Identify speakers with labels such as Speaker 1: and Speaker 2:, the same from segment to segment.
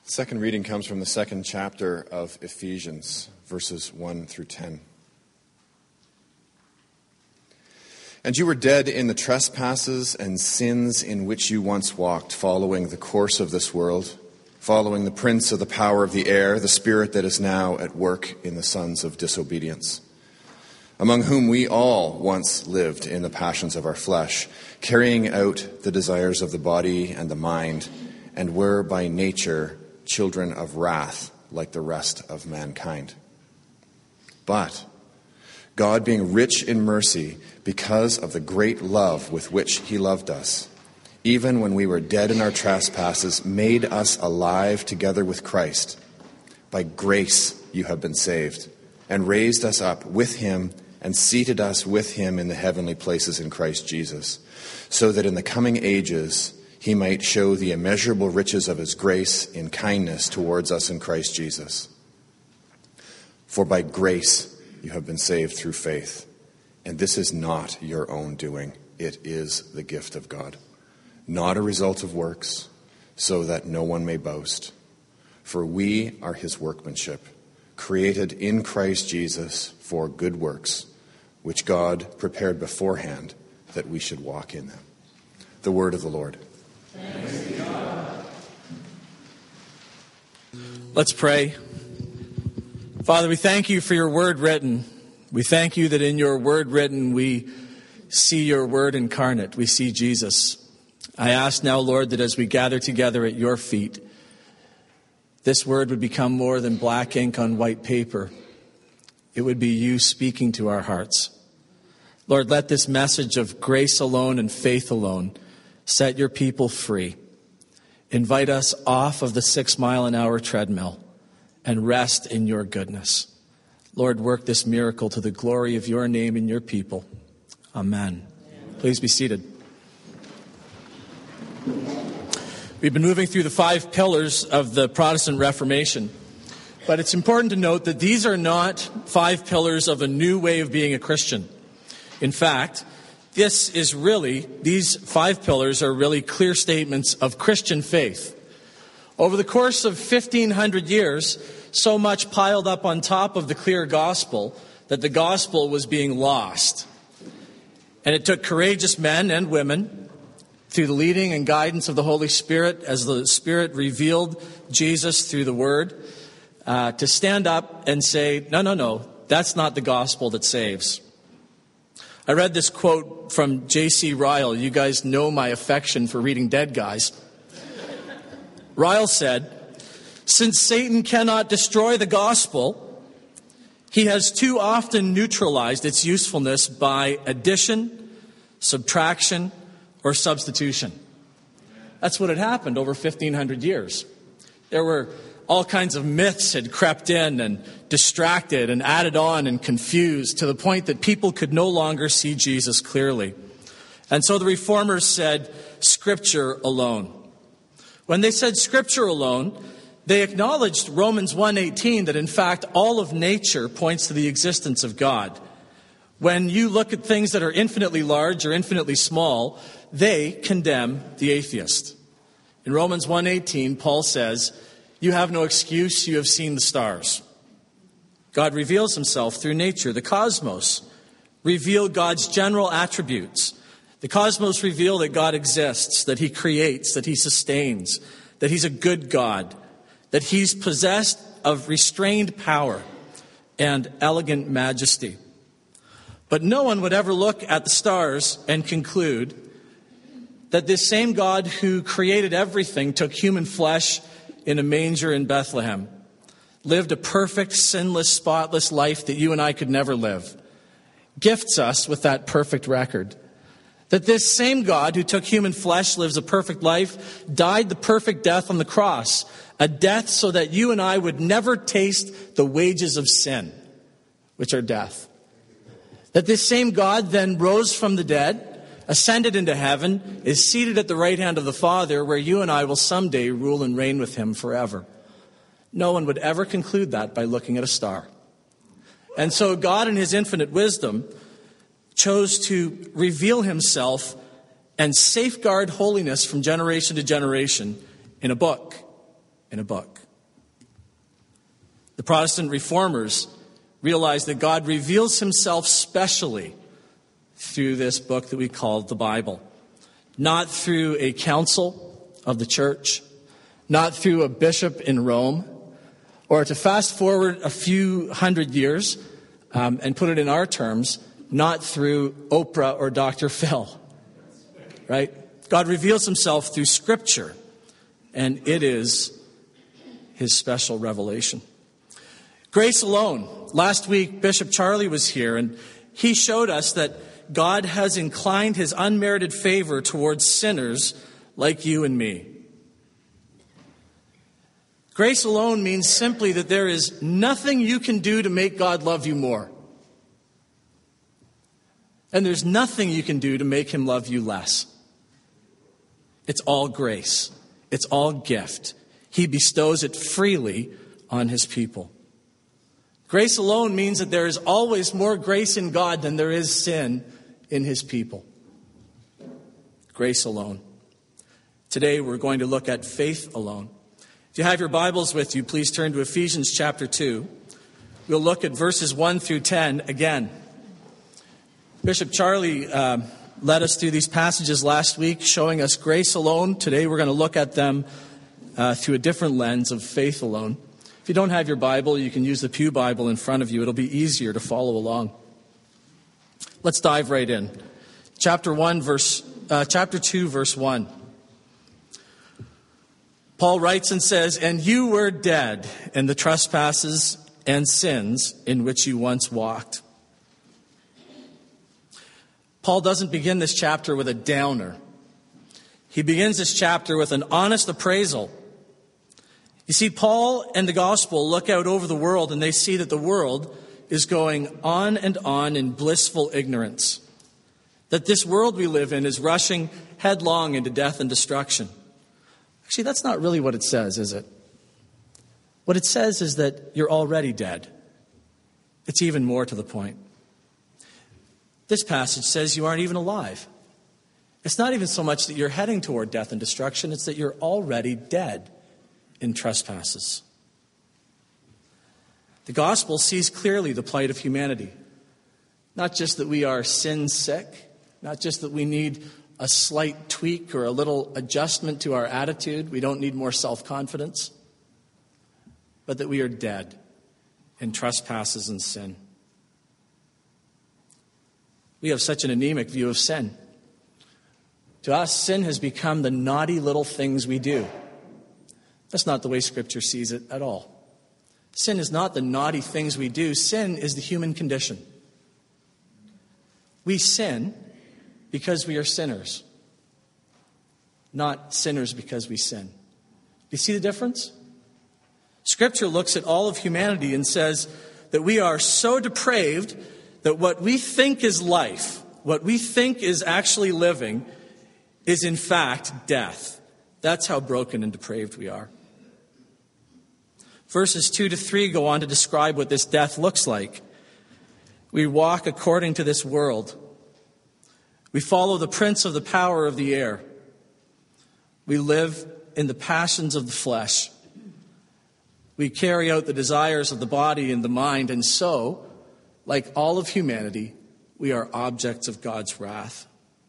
Speaker 1: Second reading comes from the second chapter of Ephesians, verses 1 through 10. And you were dead in the trespasses and sins in which you once walked, following the course of this world, following the prince of the power of the air, the spirit that is now at work in the sons of disobedience, among whom we all once lived in the passions of our flesh, carrying out the desires of the body and the mind, and were by nature children of wrath like the rest of mankind. But God, being rich in mercy, because of the great love with which he loved us, even when we were dead in our trespasses, made us alive together with Christ. By grace you have been saved, and raised us up with him and seated us with him in the heavenly places in Christ Jesus, so that in the coming ages he might show the immeasurable riches of his grace in kindness towards us in Christ Jesus. For by grace you have been saved through faith, and this is not your own doing. It is the gift of God, not a result of works, so that no one may boast. For we are his workmanship, created in Christ Jesus for good works, which God prepared beforehand that we should walk in them. The word of the Lord.
Speaker 2: Thanks be God. Let's pray. Father, we thank you for your word written. We thank you that in your word written we see your word incarnate. We see Jesus. I ask now, Lord, that as we gather together at your feet, this word would become more than black ink on white paper. It would be you speaking to our hearts. Lord, let this message of grace alone and faith alone set your people free. Invite us off of the 6-mile-an-hour treadmill and rest in your goodness. Lord, work this miracle to the glory of your name and your people. Amen. Please be seated. We've been moving through the 5 pillars of the Protestant Reformation. But it's important to note that these are not 5 pillars of a new way of being a Christian. In fact, these 5 pillars are really clear statements of Christian faith. Over the course of 1,500 years, so much piled up on top of the clear gospel that the gospel was being lost. And it took courageous men and women, through the leading and guidance of the Holy Spirit, as the Spirit revealed Jesus through the Word, to stand up and say, no, that's not the gospel that saves. I read this quote from J.C. Ryle. You guys know my affection for reading dead guys. Ryle said, "Since Satan cannot destroy the gospel, he has too often neutralized its usefulness by addition, subtraction, or substitution." That's what had happened over 1,500 years. There were all kinds of myths had crept in and distracted and added on and confused to the point that people could no longer see Jesus clearly. And so the Reformers said, Scripture alone. When they said Scripture alone, they acknowledged Romans 1:18 that in fact all of nature points to the existence of God. When you look at things that are infinitely large or infinitely small, they condemn the atheist. In Romans 1:18, Paul says, "You have no excuse, you have seen the stars." God reveals himself through nature. The cosmos reveal God's general attributes. The cosmos reveal that God exists, that he creates, that he sustains, that he's a good God, that he's possessed of restrained power and elegant majesty. But no one would ever look at the stars and conclude that this same God who created everything took human flesh in a manger in Bethlehem, lived a perfect, sinless, spotless life that you and I could never live, gifts us with that perfect record. That this same God who took human flesh, lives a perfect life, died the perfect death on the cross, a death so that you and I would never taste the wages of sin, which are death. That this same God then rose from the dead, ascended into heaven, is seated at the right hand of the Father, where you and I will someday rule and reign with him forever. No one would ever conclude that by looking at a star. And so God in his infinite wisdom chose to reveal himself and safeguard holiness from generation to generation in a book. in a book. The Protestant reformers realized that God reveals himself specially through this book that we call the Bible. Not through a council of the church, not through a bishop in Rome, or to fast forward a few hundred years and put it in our terms, not through Oprah or Dr. Phil. Right? God reveals himself through Scripture, and it is his special revelation. Grace alone. Last week, Bishop Charlie was here, and he showed us that God has inclined his unmerited favor towards sinners like you and me. Grace alone means simply that there is nothing you can do to make God love you more. And there's nothing you can do to make him love you less. It's all grace. It's all gift. He bestows it freely on his people. Grace alone means that there is always more grace in God than there is sin in his people. Grace alone. Today we're going to look at faith alone. If you have your Bibles with you, please turn to Ephesians chapter 2. We'll look at verses 1 through 10 again. Bishop Charlie led us through these passages last week, showing us grace alone. Today we're going to look at them through a different lens of faith alone. If you don't have your Bible, you can use the Pew Bible in front of you. It'll be easier to follow along. Let's dive right in. Chapter 2, verse 1. Paul writes and says, "And you were dead in the trespasses and sins in which you once walked." Paul doesn't begin this chapter with a downer. He begins this chapter with an honest appraisal. You see, Paul and the gospel look out over the world and they see that the world is going on and on in blissful ignorance. That this world we live in is rushing headlong into death and destruction. Actually, that's not really what it says, is it? What it says is that you're already dead. It's even more to the point. This passage says you aren't even alive. It's not even so much that you're heading toward death and destruction, it's that you're already dead in trespasses. The gospel sees clearly the plight of humanity. Not just that we are sin sick, not just that we need a slight tweak or a little adjustment to our attitude, we don't need more self-confidence, but that we are dead in trespasses and sin. We have such an anemic view of sin. To us, sin has become the naughty little things we do. That's not the way Scripture sees it at all. Sin is not the naughty things we do. Sin is the human condition. We sin because we are sinners, not sinners because we sin. Do you see the difference? Scripture looks at all of humanity and says that we are so depraved that what we think is life, what we think is actually living, is in fact death. That's how broken and depraved we are. Verses 2 to 3 go on to describe what this death looks like. We walk according to this world. We follow the prince of the power of the air. We live in the passions of the flesh. We carry out the desires of the body and the mind, and so, like all of humanity, we are objects of God's wrath.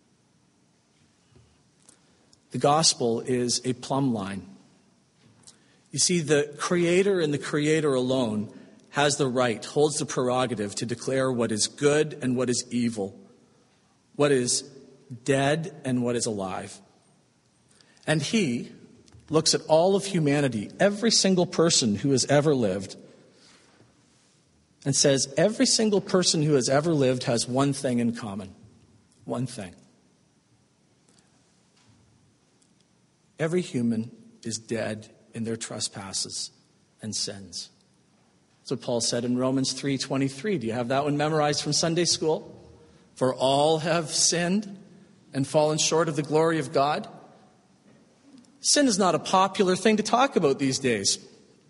Speaker 2: The gospel is a plumb line. You see, the Creator and the Creator alone has the right, holds the prerogative to declare what is good and what is evil, what is dead and what is alive. And he looks at all of humanity, every single person who has ever lived, and says every single person who has ever lived has one thing in common. One thing. Every human is dead in their trespasses and sins. That's what Paul said in Romans 3:23. Do you have that one memorized from Sunday school? For all have sinned and fallen short of the glory of God. Sin is not a popular thing to talk about these days.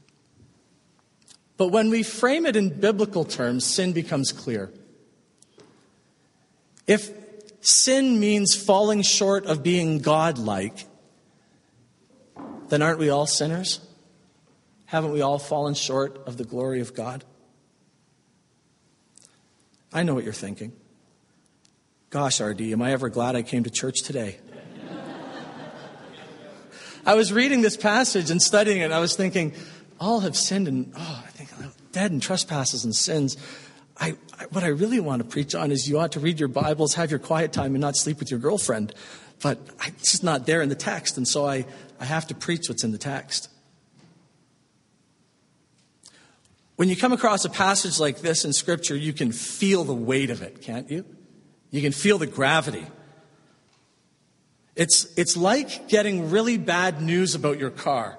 Speaker 2: But when we frame it in biblical terms, sin becomes clear. If sin means falling short of being God-like, then aren't we all sinners? Haven't we all fallen short of the glory of God? I know what you're thinking. Gosh, RD, am I ever glad I came to church today? I was reading this passage and studying it, and I was thinking, all have sinned and, I think I'm dead in trespasses and sins. What I really want to preach on is you ought to read your Bibles, have your quiet time, and not sleep with your girlfriend. But it's just not there in the text, and so I have to preach what's in the text. When you come across a passage like this in Scripture, you can feel the weight of it, can't you? You can feel the gravity. It's like getting really bad news about your car,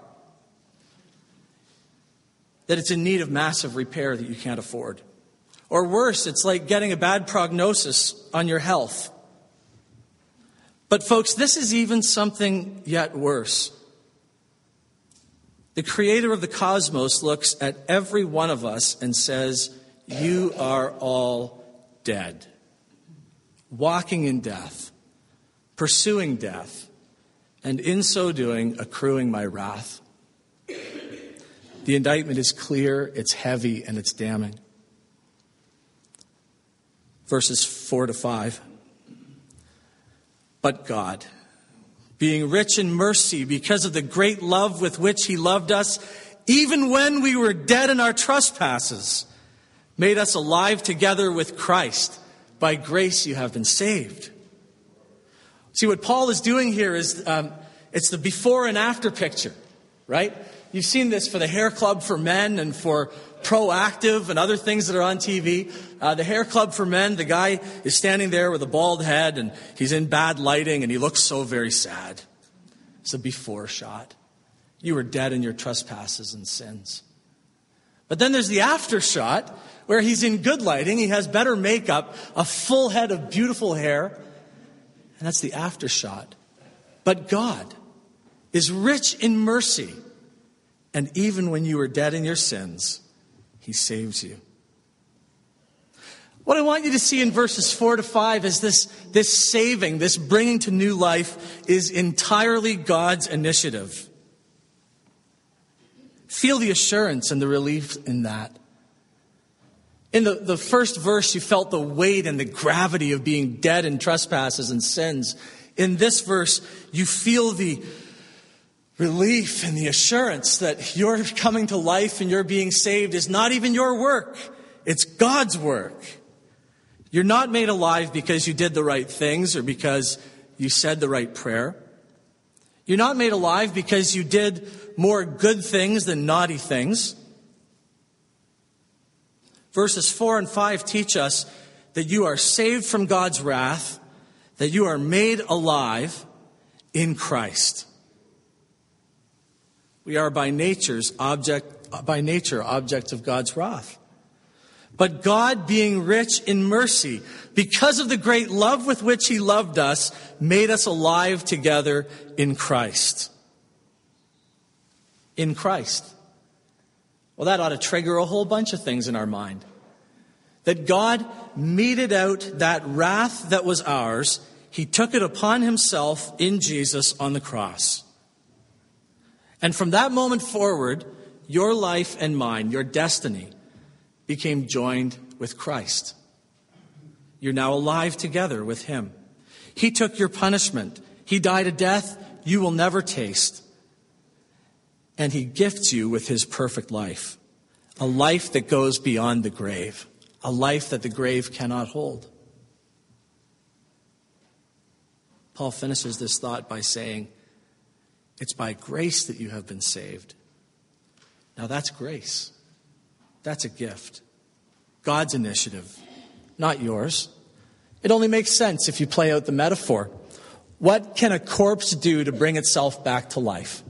Speaker 2: that it's in need of massive repair that you can't afford. Or worse, it's like getting a bad prognosis on your health. But folks, this is even something yet worse. The creator of the cosmos looks at every one of us and says, you are all dead, walking in death, pursuing death, and in so doing, accruing my wrath. The indictment is clear, it's heavy, and it's damning. Verses 4 to 5. But God, being rich in mercy because of the great love with which he loved us, even when we were dead in our trespasses, made us alive together with Christ. By grace you have been saved. See, what Paul is doing here is it's the before and after picture, right? You've seen this for the Hair Club for Men and for Proactive and other things that are on TV. The Hair Club for Men, the guy is standing there with a bald head and he's in bad lighting and he looks so very sad. It's a before shot. You were dead in your trespasses and sins. But then there's the after shot where he's in good lighting. He has better makeup, a full head of beautiful hair. And that's the after shot. But God is rich in mercy. And even when you were dead in your sins, he saves you. What I want you to see in verses 4 to 5 is this saving, this bringing to new life is entirely God's initiative. Feel the assurance and the relief in that. In the first verse, you felt the weight and the gravity of being dead in trespasses and sins. In this verse, you feel the relief and the assurance that your coming to life and your being saved is not even your work. It's God's work. You're not made alive because you did the right things or because you said the right prayer. You're not made alive because you did more good things than naughty things. Verses 4 and 5 teach us that you are saved from God's wrath, that you are made alive in Christ. We are by nature objects of God's wrath. But God, being rich in mercy, because of the great love with which he loved us, made us alive together in Christ. In Christ. Well, that ought to trigger a whole bunch of things in our mind. That God meted out that wrath that was ours. He took it upon himself in Jesus on the cross. And from that moment forward, your life and mine, your destiny, became joined with Christ. You're now alive together with him. He took your punishment. He died a death you will never taste. And he gifts you with his perfect life. A life that goes beyond the grave. A life that the grave cannot hold. Paul finishes this thought by saying, it's by grace that you have been saved. Now that's grace. That's a gift. God's initiative, not yours. It only makes sense if you play out the metaphor. What can a corpse do to bring itself back to life?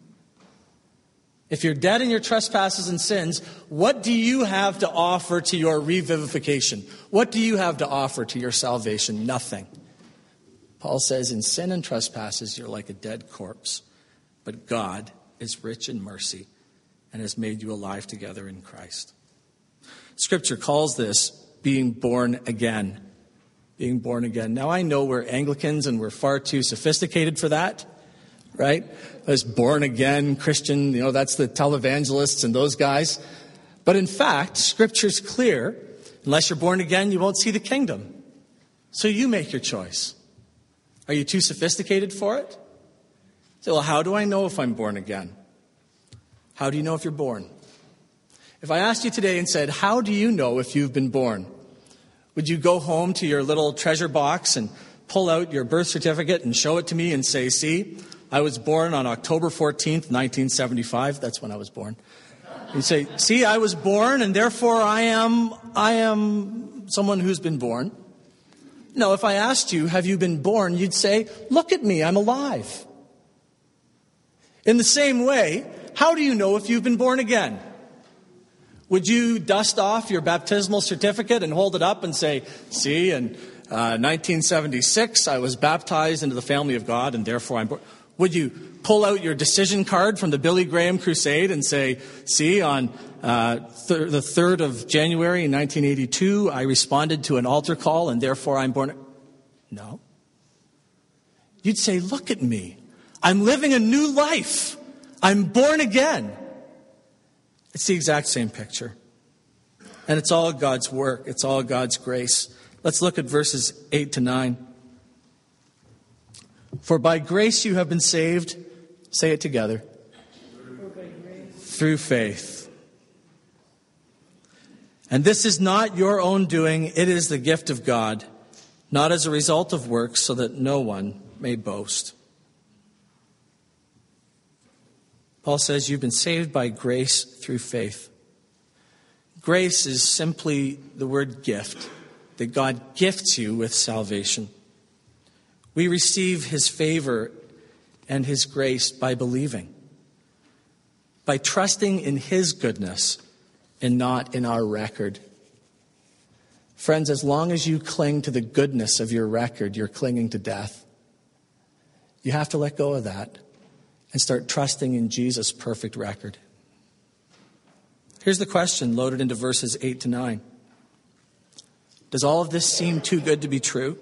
Speaker 2: If you're dead in your trespasses and sins, what do you have to offer to your revivification? What do you have to offer to your salvation? Nothing. Paul says, in sin and trespasses, you're like a dead corpse. But God is rich in mercy and has made you alive together in Christ. Scripture calls this being born again. Being born again. Now, I know we're Anglicans and we're far too sophisticated for that. right? Those born again Christian, that's the televangelists and those guys. But in fact, Scripture's clear. Unless you're born again, you won't see the kingdom. So you make your choice. Are you too sophisticated for it? So, well, how do I know if I'm born again? How do you know if you're born? If I asked you today and said, how do you know if you've been born? Would you go home to your little treasure box and pull out your birth certificate and show it to me and say, see, I was born on October 14th, 1975. That's when I was born. You say, see, I was born and therefore I am someone who's been born. No, if I asked you, have you been born? You'd say, look at me, I'm alive. In the same way, how do you know if you've been born again? Would you dust off your baptismal certificate and hold it up and say, see, in 1976, I was baptized into the family of God and therefore I'm born? Would you pull out your decision card from the Billy Graham Crusade and say, see, on the 3rd of January in 1982, I responded to an altar call and therefore I'm born? No. You'd say, look at me. I'm living a new life. I'm born again. It's the exact same picture. And it's all God's work. It's all God's grace. Let's look at verses 8 to 9. For by grace you have been saved, say it together, through faith. And this is not your own doing, it is the gift of God, not as a result of works, so that no one may boast. Paul says you've been saved by grace through faith. Grace is simply the word gift, that God gifts you with salvation. We receive his favor and his grace by believing, by trusting in his goodness and not in our record. Friends, as long as you cling to the goodness of your record, you're clinging to death. You have to let go of that and start trusting in Jesus' perfect record. Here's the question loaded into verses 8 to 9. Does all of this seem too good to be true?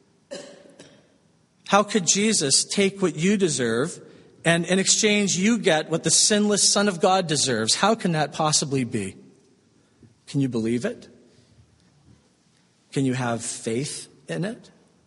Speaker 2: How could Jesus take what you deserve and in exchange you get what the sinless Son of God deserves? How can that possibly be? Can you believe it? Can you have faith in it?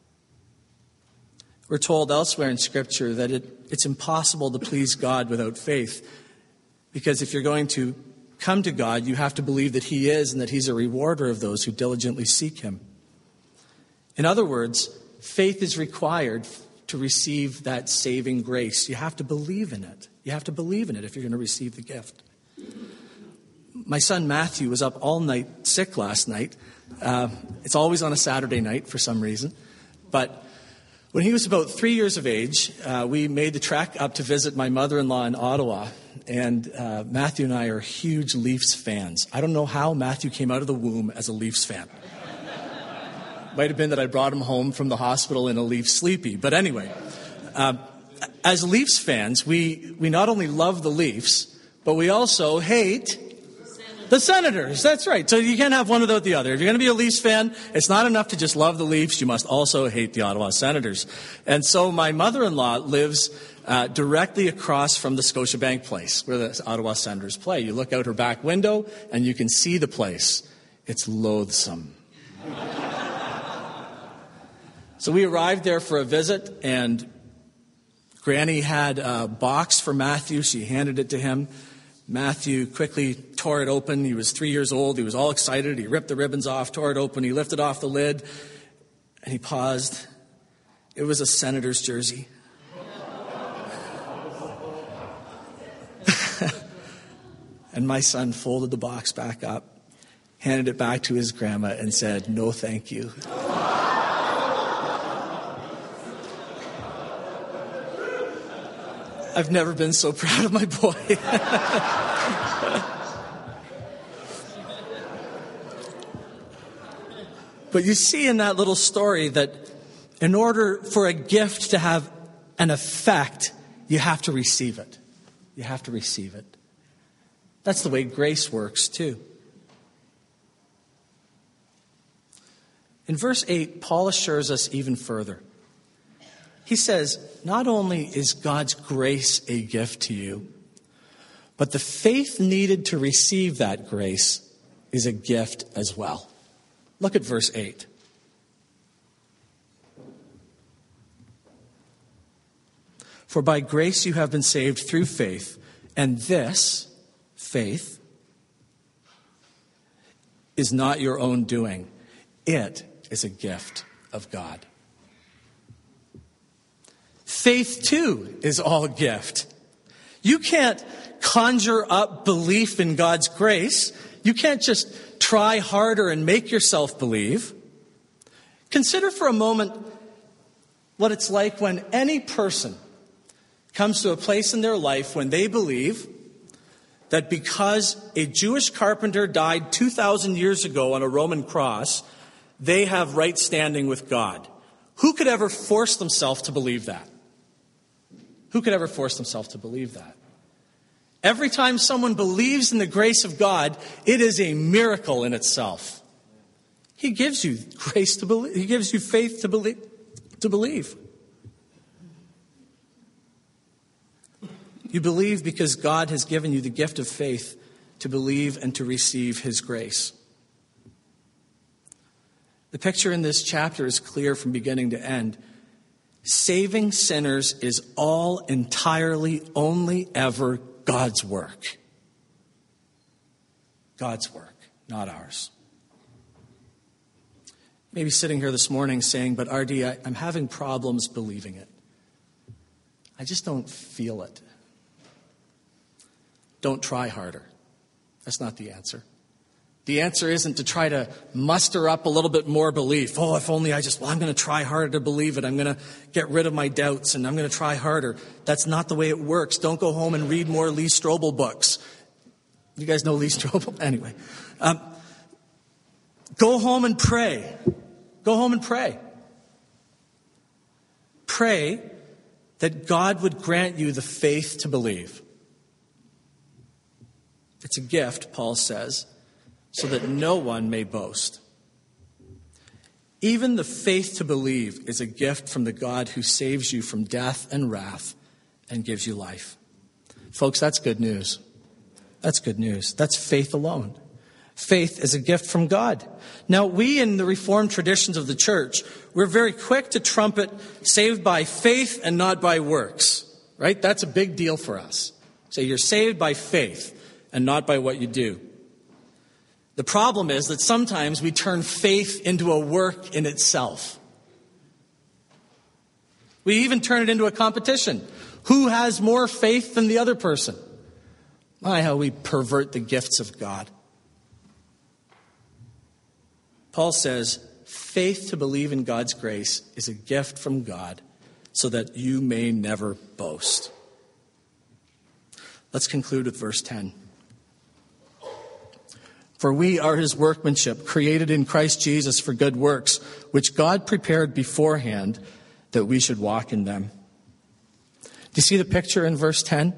Speaker 2: We're told elsewhere in Scripture that it's impossible to please God without faith, because if you're going to come to God, you have to believe that he is and that he's a rewarder of those who diligently seek him. In other words, faith is required to receive that saving grace. You have to believe in it. You have to believe in it if you're going to receive the gift. My son Matthew was up all night sick last night. It's always on a Saturday night for some reason. But when he was about 3 years of age, we made the trek up to visit my mother-in-law in Ottawa. And Matthew and I are huge Leafs fans. I don't know how Matthew came out of the womb as a Leafs fan. Might have been that I brought him home from the hospital in a Leaf sleepy. But anyway, as Leafs fans, we not only love the Leafs, but we also hate the Senators. That's right. So you can't have one without the other. If you're going to be a Leafs fan, it's not enough to just love the Leafs. You must also hate the Ottawa Senators. And so my mother-in-law lives directly across from the Scotiabank place where the Ottawa Senators play. You look out her back window and you can see the place. It's loathsome. So we arrived there for a visit, and Granny had a box for Matthew. She handed it to him. Matthew quickly tore it open. He was 3 years old. He was all excited. He ripped the ribbons off, tore it open. He lifted off the lid, and he paused. It was a Senator's jersey. And my son folded the box back up, handed it back to his grandma, and said, "No, thank you." I've never been so proud of my boy. But you see in that little story that in order for a gift to have an effect, you have to receive it. You have to receive it. That's the way grace works too. In verse 8, Paul assures us even further. he says, not only is God's grace a gift to you, but the faith needed to receive that grace is a gift as well. Look at verse 8. For by grace you have been saved through faith, and this, faith, is not your own doing. It is a gift of God. Faith, too, is all a gift. You can't conjure up belief in God's grace. You can't just try harder and make yourself believe. Consider for a moment what it's like when any person comes to a place in their life when they believe that because a Jewish carpenter died 2,000 years ago on a Roman cross, they have right standing with God. Who could ever force themselves to believe that? Who could ever force themselves to believe that? Every time someone believes in the grace of God, it is a miracle in itself. He gives you grace to believe. He gives you faith to believe. You believe because God has given you the gift of faith to believe and to receive his grace. The picture in this chapter is clear from beginning to end. Saving sinners is all entirely, only ever God's work. God's work, not ours. Maybe sitting here this morning saying, but RD, I'm having problems believing it. I just don't feel it. Don't try harder. That's not the answer. The answer isn't to try to muster up a little bit more belief. Oh, if only I'm going to try harder to believe it. I'm going to get rid of my doubts and I'm going to try harder. That's not the way it works. Don't go home and read more Lee Strobel books. You guys know Lee Strobel? Anyway. Go home and pray. Go home and pray. Pray that God would grant you the faith to believe. It's a gift, Paul says, so that no one may boast. Even the faith to believe is a gift from the God who saves you from death and wrath and gives you life. Folks, that's good news. That's good news. That's faith alone. Faith is a gift from God. Now, we in the Reformed traditions of the church, we're very quick to trumpet saved by faith and not by works, right? That's a big deal for us. Say you're saved by faith and not by what you do. The problem is that sometimes we turn faith into a work in itself. We even turn it into a competition. Who has more faith than the other person? My, how we pervert the gifts of God. Paul says, faith to believe in God's grace is a gift from God so that you may never boast. Let's conclude with verse 10. For we are his workmanship, created in Christ Jesus for good works, which God prepared beforehand that we should walk in them. Do you see the picture in verse 10?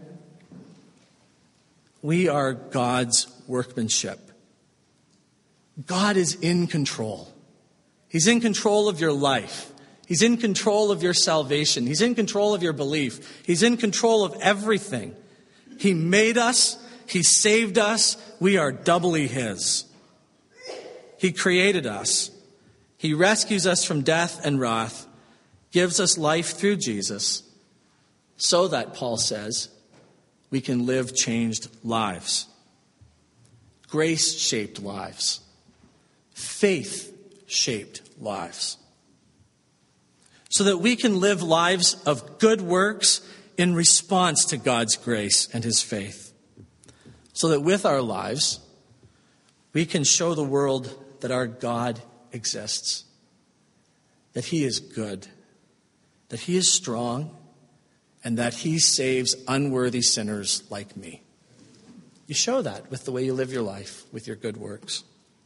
Speaker 2: We are God's workmanship. God is in control. He's in control of your life. He's in control of your salvation. He's in control of your belief. He's in control of everything. He made us. He saved us. We are doubly his. He created us. He rescues us from death and wrath, gives us life through Jesus, so that, Paul says, we can live changed lives. Grace-shaped lives. Faith-shaped lives. So that we can live lives of good works in response to God's grace and his faith. So that with our lives, we can show the world that our God exists. That he is good. That he is strong. And that he saves unworthy sinners like me. You show that with the way you live your life, with your good works.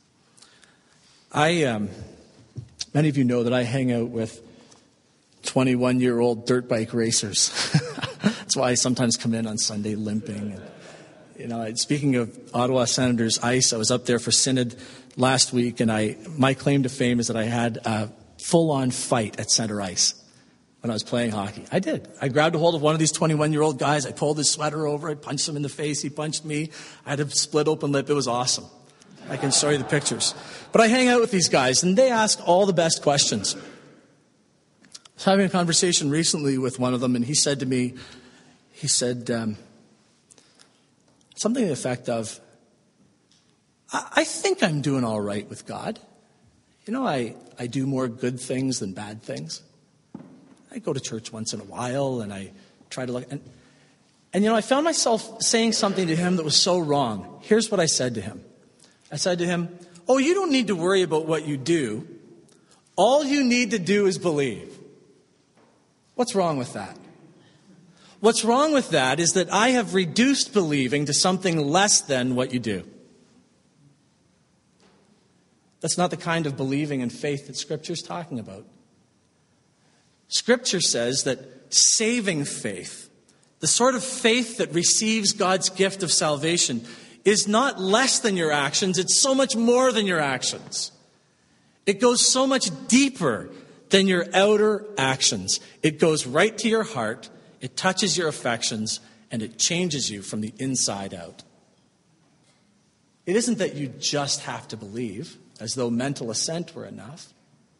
Speaker 2: Many of you know that I hang out with 21-year-old dirt bike racers. That's why I sometimes come in on Sunday limping. Speaking of Ottawa Senators Ice, I was up there for Synod last week, and my claim to fame is that I had a full-on fight at Center Ice. when I was playing hockey. I did. I grabbed a hold of one of these 21-year-old guys. I pulled his sweater over. I punched him in the face. He punched me. I had a split open lip. It was awesome. I can show you the pictures. But I hang out with these guys, and they ask all the best questions. I was having a conversation recently with one of them, and he said to me, something to the effect of, I think I'm doing all right with God. You know, I do more good things than bad things. I go to church once in a while, and I try to look. And you know, I found myself saying something to him that was so wrong. Here's what I said to him. I said to him, oh, you don't need to worry about what you do. All you need to do is believe. What's wrong with that? What's wrong with that is that I have reduced believing to something less than what you do. That's not the kind of believing and faith that Scripture is talking about. Scripture says that saving faith, the sort of faith that receives God's gift of salvation, is not less than your actions. It's so much more than your actions. It goes so much deeper than your outer actions. It goes right to your heart, it touches your affections, and it changes you from the inside out. It isn't that you just have to believe, as though mental assent were enough.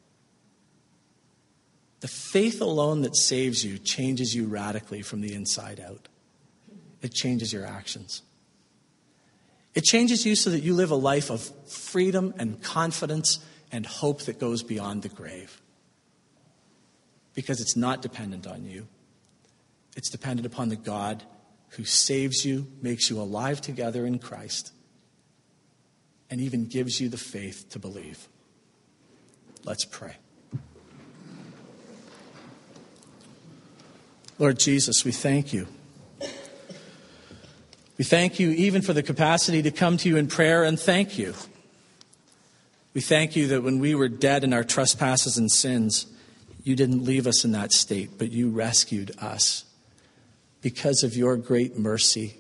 Speaker 2: The faith alone that saves you changes you radically from the inside out. It changes your actions. It changes you so that you live a life of freedom and confidence and hope that goes beyond the grave. Because it's not dependent on you. It's dependent upon the God who saves you, makes you alive together in Christ, and even gives you the faith to believe. Let's pray. Lord Jesus, we thank you. We thank you even for the capacity to come to you in prayer, and thank you. We thank you that when we were dead in our trespasses and sins, you didn't leave us in that state, but you rescued us because of your great mercy.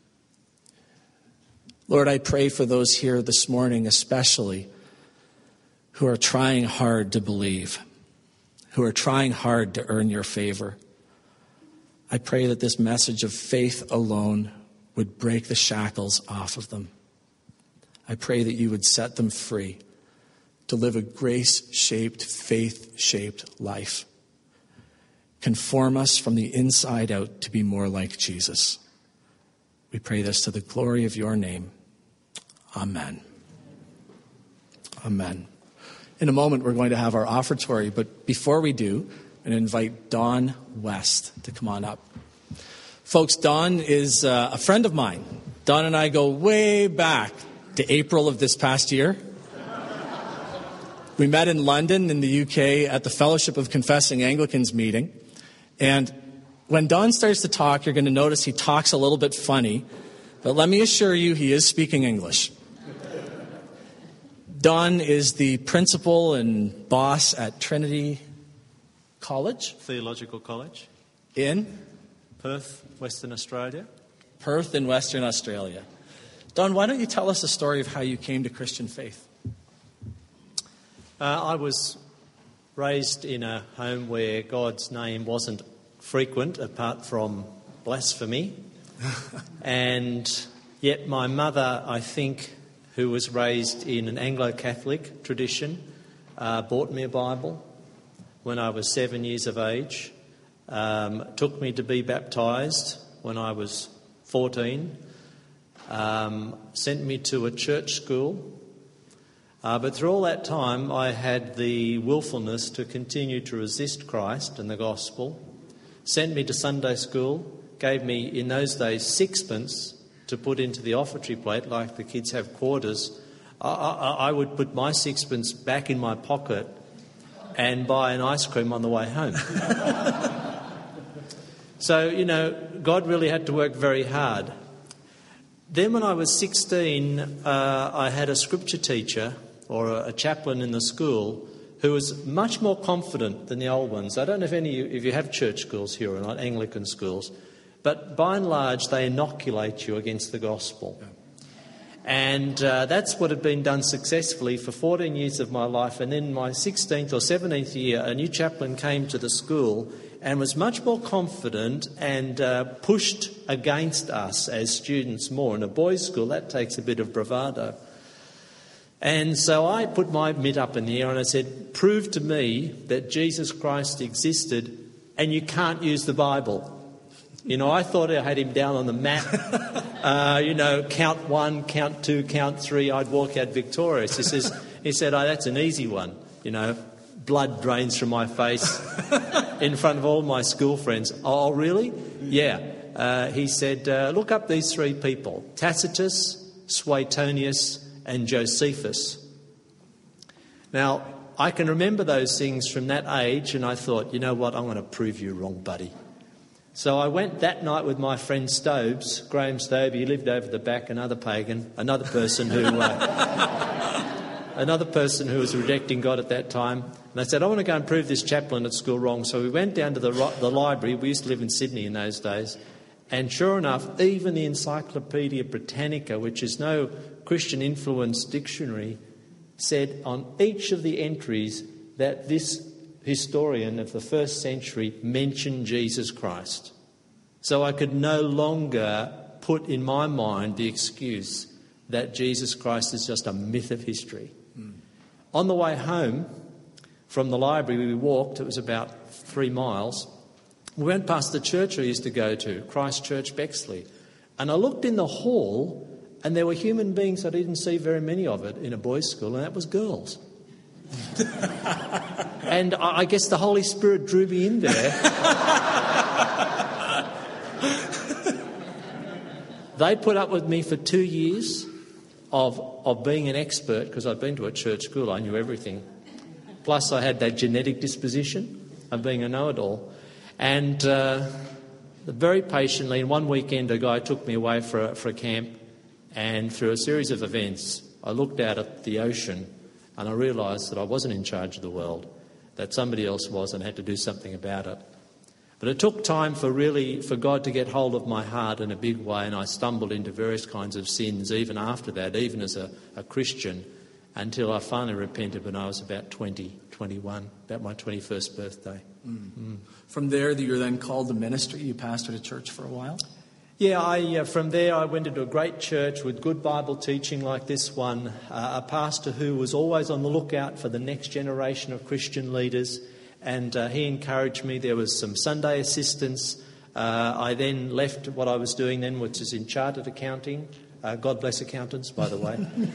Speaker 2: Lord, I pray for those here this morning especially who are trying hard to believe, who are trying hard to earn your favor. I pray that this message of faith alone would break the shackles off of them. I pray that you would set them free to live a grace-shaped, faith-shaped life. Conform us from the inside out to be more like Jesus. We pray this to the glory of your name. Amen. Amen. In a moment, we're going to have our offertory, but before we do, I'm going to invite Don West to come on up. Folks, Don is a friend of mine. Don and I go way back to April of this past year. We met in London in the UK at the Fellowship of Confessing Anglicans meeting. And when Don starts to talk, you're going to notice he talks a little bit funny. But let me assure you, he is speaking English. Don is the principal and boss at Trinity College?
Speaker 3: Theological College.
Speaker 2: In?
Speaker 3: Perth, Western Australia.
Speaker 2: Perth in Western Australia. Don, why don't you tell us the story of how you came to Christian faith?
Speaker 3: I was raised in a home where God's name wasn't frequent apart from blasphemy. And yet my mother, I think, who was raised in an Anglo-Catholic tradition, bought me a Bible when I was 7 years of age, took me to be baptised when I was 14, sent me to a church school. But through all that time, I had the willfulness to continue to resist Christ and the gospel, sent me to Sunday school, gave me, in those days, sixpence to put into the offertory plate, like the kids have quarters. I would put my sixpence back in my pocket and buy an ice cream on the way home. So, you know, God really had to work very hard. Then when I was 16, I had a scripture teacher or a chaplain in the school who was much more confident than the old ones. I don't know if you have church schools here or not, Anglican schools, but by and large they inoculate you against the gospel. And that's what had been done successfully for 14 years of my life. And then my 16th or 17th year, a new chaplain came to the school and was much more confident and pushed against us as students more. In a boys' school, that takes a bit of bravado. And so I put my mitt up in the air and I said, prove to me that Jesus Christ existed and you can't use the Bible. I thought I had him down on the map. Count 1, count 2, count 3, I'd walk out victorious. He said, oh, that's an easy one. Blood drains from my face in front of all my school friends. Oh, really? Yeah. He said, look up these 3 people, Tacitus, Suetonius, and Josephus. Now, I can remember those things from that age, and I thought, you know what, I'm going to prove you wrong, buddy. So I went that night with my friend Stobes, Graham Stobe. He lived over the back, another pagan, another person who was rejecting God at that time. And I said, I want to go and prove this chaplain at school wrong. So we went down to the library. We used to live in Sydney in those days. And sure enough, even the Encyclopedia Britannica, which is no Christian influence dictionary, said on each of the entries that this historian of the first century mentioned Jesus Christ. So I could no longer put in my mind the excuse that Jesus Christ is just a myth of history. On the way home from the library, we walked, it was about 3 miles. We went past the church I used to go to, Christ Church, Bexley. And I looked in the hall and there were human beings I didn't see very many of it in a boys' school, and that was girls. And I guess the Holy Spirit drew me in there. They put up with me for 2 years of being an expert, because I'd been to a church school, I knew everything. Plus I had that genetic disposition of being a know-it-all. And very patiently, in one weekend, a guy took me away for a camp, and through a series of events, I looked out at the ocean and I realised that I wasn't in charge of the world, that somebody else was, and had to do something about it. But it took time for God to get hold of my heart in a big way, and I stumbled into various kinds of sins even after that, even as a Christian, until I finally repented when I was about 21, about my 21st birthday.
Speaker 2: From there, you were then called to ministry. You pastored a church for a while?
Speaker 3: Yeah, from there I went into a great church with good Bible teaching like this one, a pastor who was always on the lookout for the next generation of Christian leaders, and he encouraged me. There was some Sunday assistance. I then left what I was doing then, which is in chartered accounting. God bless accountants, by the way.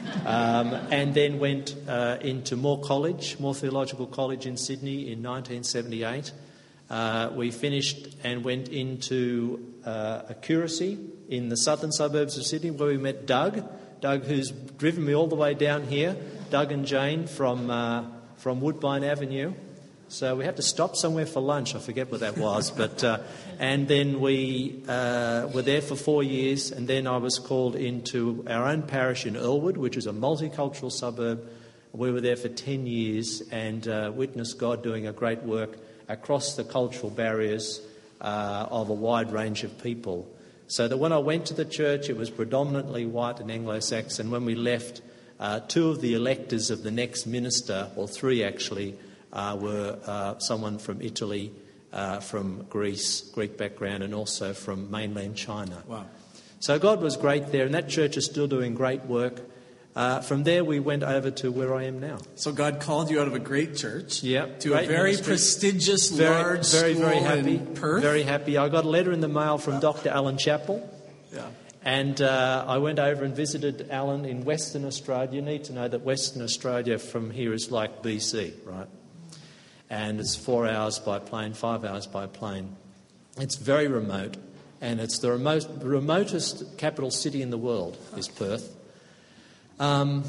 Speaker 3: And then went into Moore Theological College in Sydney in 1978. We finished and went into a curacy in the southern suburbs of Sydney, where we met Doug, who's driven me all the way down here, Doug and Jane from Woodbine Avenue. So we had to stop somewhere for lunch. I forget what that was. And then we were there for 4 years, and then I was called into our own parish in Earlwood, which is a multicultural suburb. We were there for 10 years and witnessed God doing a great work across the cultural barriers of a wide range of people. So that when I went to the church, it was predominantly white and Anglo-Saxon. When we left, 2 of the electors of the next minister, or 3 actually, were someone from Italy, from Greece, Greek background, and also from mainland China.
Speaker 2: Wow.
Speaker 3: So God was great there, and that church is still doing great work. From there, we went over to where I am now.
Speaker 2: So God called you out of a great church to
Speaker 3: a
Speaker 2: very
Speaker 3: ministry.
Speaker 2: Prestigious, large school
Speaker 3: very happy,
Speaker 2: in Perth.
Speaker 3: Very happy. I got a letter in the mail from Dr. Alan Chappell.
Speaker 2: Yeah.
Speaker 3: And I went over and visited Alan in Western Australia. You need to know that Western Australia from here is like BC, right? And it's 4 hours by plane, 5 hours by plane. It's very remote, and it's the remotest capital city in the world is Perth. And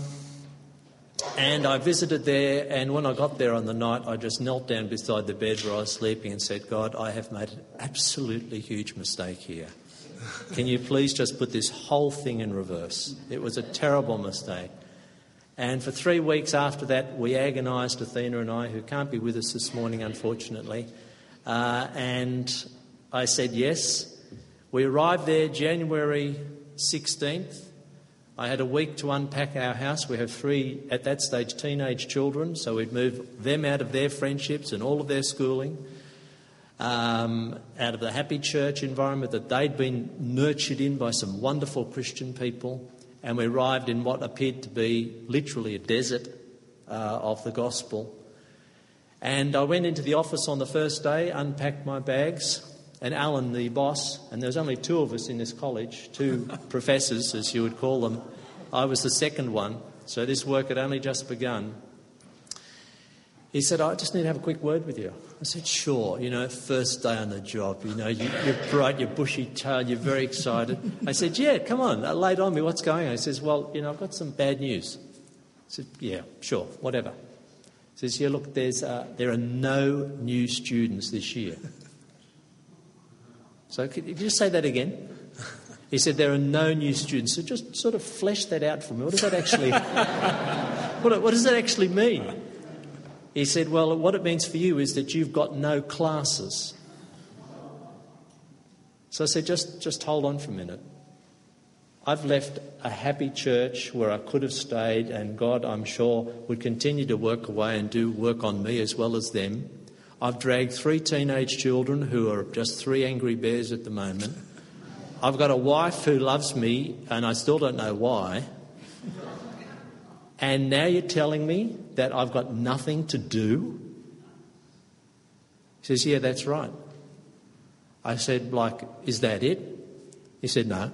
Speaker 3: I visited there, and when I got there on the night, I just knelt down beside the bed where I was sleeping and said, God, I have made an absolutely huge mistake here. Can you please just put this whole thing in reverse? It was a terrible mistake. And for 3 weeks after that, we agonised, Athena and I, who can't be with us this morning, unfortunately. And I said yes. We arrived there January 16th. I had a week to unpack our house. We have 3, at that stage, teenage children, so we'd move them out of their friendships and all of their schooling. out of the Happy Church environment that they'd been nurtured in by some wonderful Christian people, and we arrived in what appeared to be literally a desert of the gospel. And I went into the office on the first day, unpacked my bags, and Alan, the boss, and there was only 2 of us in this college, 2 professors, as you would call them. I was the second one, so this work had only just begun. He said, I just need to have a quick word with you. I said, sure. First day on the job, you're bright, you're bushy-tailed, you're very excited. I said, yeah, come on, lay it on me, what's going on? He says, well, I've got some bad news. I said, yeah, sure, whatever. He says, yeah, look, there are no new students this year. So could you just say that again? He said, there are no new students. So just sort of flesh that out for me. What does that actually, what does that actually mean? He said, well, what it means for you is that you've got no classes. So I said, just hold on for a minute. I've left a happy church where I could have stayed, and God, I'm sure, would continue to work away and do work on me as well as them. I've dragged 3 teenage children who are just 3 angry bears at the moment. I've got a wife who loves me, and I still don't know why. And now you're telling me that I've got nothing to do? He says, yeah, that's right. I said, is that it? He said, no.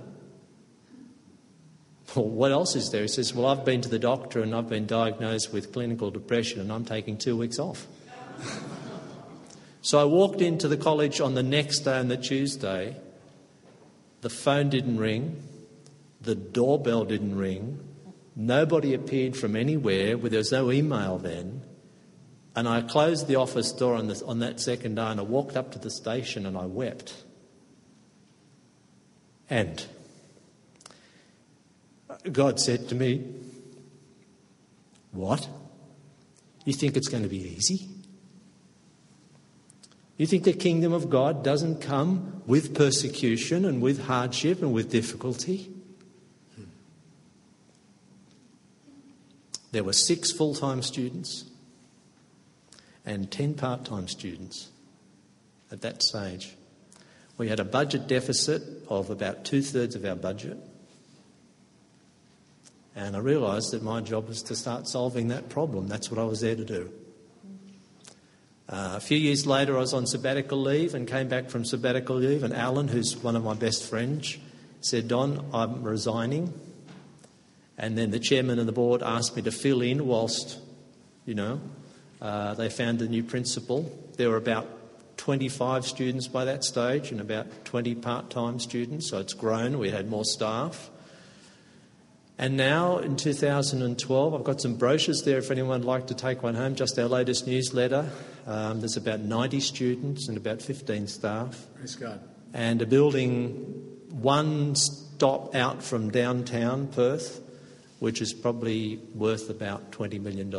Speaker 3: Well, what else is there? He says, well, I've been to the doctor and I've been diagnosed with clinical depression and I'm taking 2 weeks off. So I walked into the college on the next day, on the Tuesday. The phone didn't ring. The doorbell didn't ring. Nobody appeared from anywhere. There was no email then. And I closed the office door on that second day, and I walked up to the station and I wept. And God said to me, what? You think it's going to be easy? You think the kingdom of God doesn't come with persecution and with hardship and with difficulty? There were 6 full-time students and 10 part-time students at that stage. We had a budget deficit of about 2/3 of our budget. And I realised that my job was to start solving that problem. That's what I was there to do. A few years later, I was on sabbatical leave and came back from sabbatical leave, and Alan, who's one of my best friends, said, Don, I'm resigning. And then the chairman of the board asked me to fill in whilst, they found a new principal. There were about 25 students by that stage and about 20 part-time students, so it's grown. We had more staff. And now, in 2012, I've got some brochures there if anyone would like to take one home, just our latest newsletter. There's about 90 students and about 15 staff.
Speaker 2: Praise God. And
Speaker 3: a building 1 stop out from downtown Perth, which is probably worth about $20 million.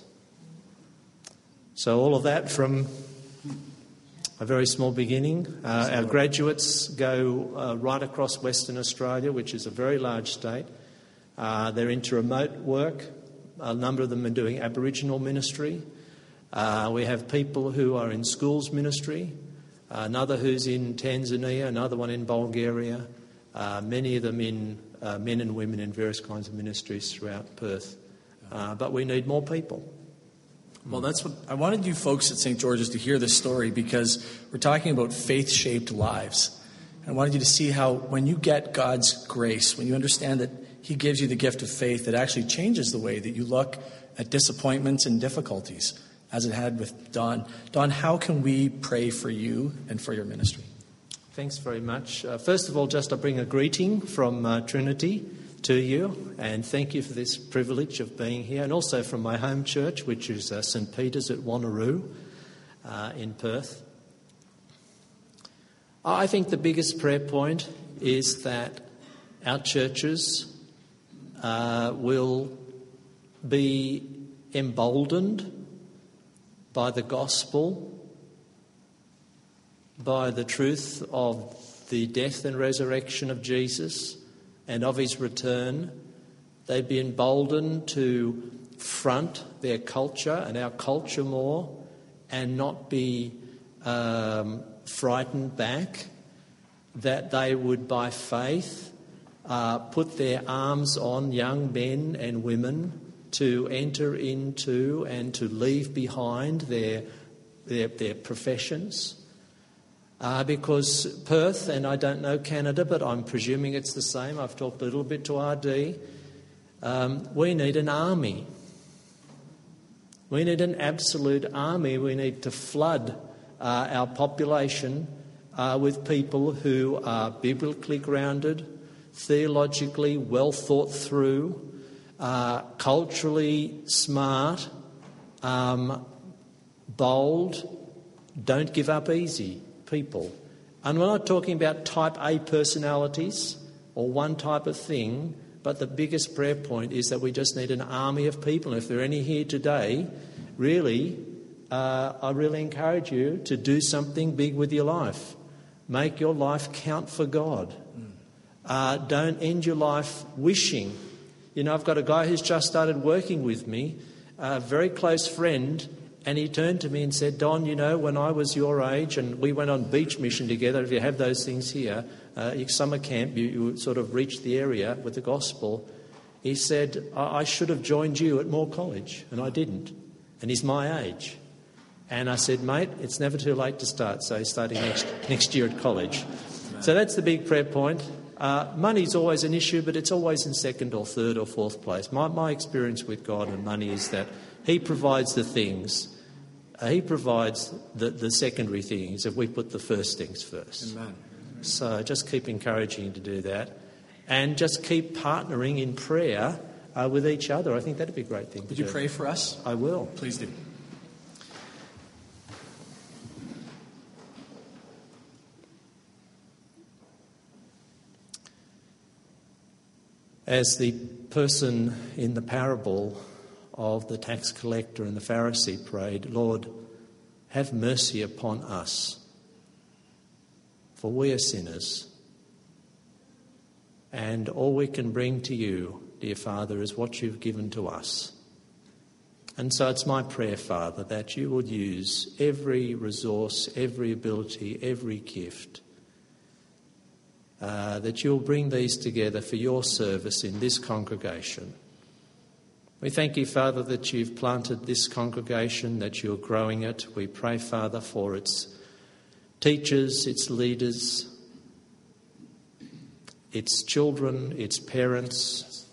Speaker 3: So all of that from a very small beginning. Our graduates go right across Western Australia, which is a very large state. They're into remote work. A number of them are doing Aboriginal ministry. We have people who are in schools ministry, another who's in Tanzania, another one in Bulgaria, many of them in men and women in various kinds of ministries throughout Perth. But we need more people.
Speaker 2: Well, that's what I wanted you folks at St. George's to hear this story, because we're talking about faith-shaped lives. I wanted you to see how when you get God's grace, when you understand that He gives you the gift of faith, it actually changes the way that you look at disappointments and difficulties, as it had with Don. Don, how can we pray for you and for your ministry?
Speaker 3: Thanks very much. First of all, just I bring a greeting from Trinity to you, and thank you for this privilege of being here, and also from my home church, which is St. Peter's at Wanneroo in Perth. I think the biggest prayer point is that our churches will be emboldened by the gospel, by the truth of the death and resurrection of Jesus and of His return. They'd be emboldened to front their culture and our culture more, and not be frightened back, that they would, by faith, put their arms on young men and women to enter into and to leave behind their professions. Because Perth, and I don't know Canada, but I'm presuming it's the same. I've talked a little bit to RD. We need an army. We need an absolute army. We need to flood our population with people who are biblically grounded, theologically well thought through, culturally smart, bold, don't give up easy people. And we're not talking about type A personalities or one type of thing, but the biggest prayer point is that we just need an army of people. And if there are any here today, really, I really encourage you to do something big with your life. Make your life count for God. Don't end your life wishing. You know, I've got a guy who's just started working with me, a very close friend, and he turned to me and said, Don, you know, when I was your age and we went on beach mission together, if you have those things here, summer camp, you sort of reached the area with the gospel. He said, I should have joined you at Moore College, and I didn't. And he's my age. And I said, mate, it's never too late to start. So he's starting next year at college. So that's the big prayer point. Money's always an issue, but it's always in second or third or fourth place. My experience with God and money is that He provides the things. He provides the secondary things if we put the first things first.
Speaker 2: Amen.
Speaker 3: So just keep encouraging to do that. And just keep partnering in prayer with each other. I think that'd be a great thing to do.
Speaker 2: Would you pray for us?
Speaker 3: I will.
Speaker 2: Please do.
Speaker 3: As the person in the parable of the tax collector and the Pharisee prayed, Lord, have mercy upon us, for we are sinners. And all we can bring to you, dear Father, is what you've given to us. And so it's my prayer, Father, that you would use every resource, every ability, every gift, that you'll bring these together for your service in this congregation. We thank you, Father, that you've planted this congregation, that you're growing it. We pray, Father, for its teachers, its leaders, its children, its parents,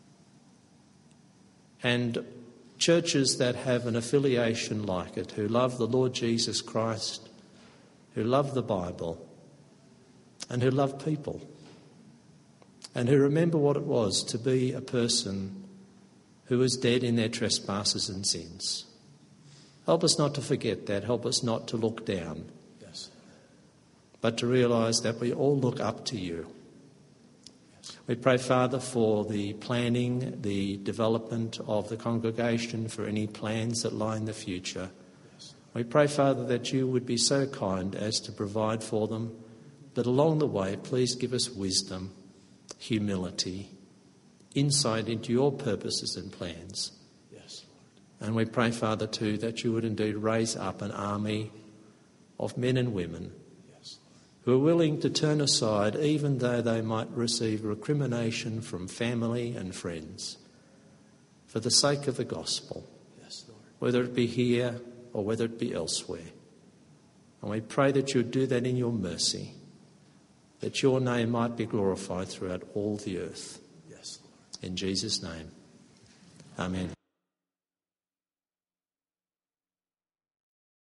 Speaker 3: and churches that have an affiliation like it, who love the Lord Jesus Christ, who love the Bible, and who love people, and who remember what it was to be a person who was dead in their trespasses and sins. Help us not to forget that. Help us not to look down,
Speaker 2: Yes.
Speaker 3: but to realise that we all look up to you.
Speaker 2: Yes.
Speaker 3: We pray, Father, for the planning, the development of the congregation, for any plans that lie in the future.
Speaker 2: Yes.
Speaker 3: We pray, Father, that you would be so kind as to provide for them, but along the way, please give us wisdom, humility, insight into your purposes and plans.
Speaker 2: Yes, Lord.
Speaker 3: And we pray, Father, too, that you would indeed raise up an army of men and women
Speaker 2: Yes,
Speaker 3: who are willing to turn aside even though they might receive recrimination from family and friends for the sake of the gospel,
Speaker 2: Yes, Lord.
Speaker 3: whether it be here or whether it be elsewhere. And we pray that you would do that in your mercy, that your name might be glorified throughout all the earth.
Speaker 2: Yes, Lord.
Speaker 3: In Jesus' name, amen.